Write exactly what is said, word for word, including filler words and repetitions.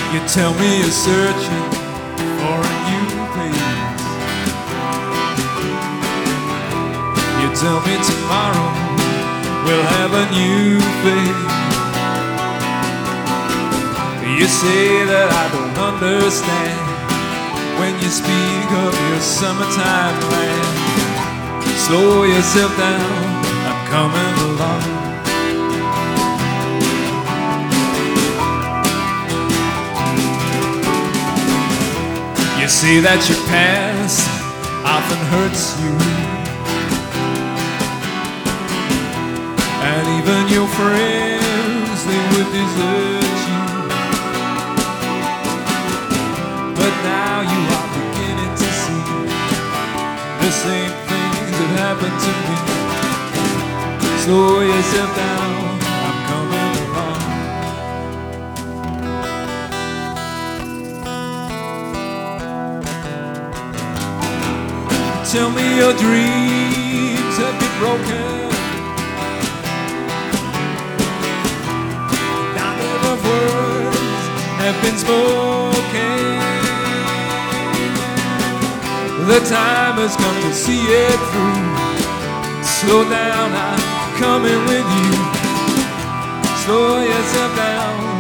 You tell me you're searching for a new place. You tell me tomorrow we'll have a new face. You say that I don't understand when you speak of your summertime land. Slow yourself down, I'm coming along. You say that your past often hurts you, and even your friends, they would desert you. But now you are beginning to see the same things that happened to me. Slow yourself down, I'm coming along. Tell me your dreams have been broken. Not enough words have been spoken. The time has come to see it through. Slow down, I'm coming with you. Slow yourself down,